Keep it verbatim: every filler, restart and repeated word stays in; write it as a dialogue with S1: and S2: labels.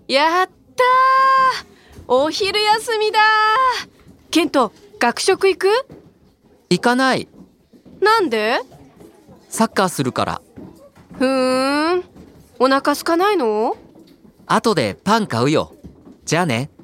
S1: やったー、お昼休みだー。ケント、学食行く？
S2: 行かない。
S1: なんで？
S2: サッカーするから。
S1: ふーん、お腹空かないの？
S2: 後でパン買うよ。じゃあね。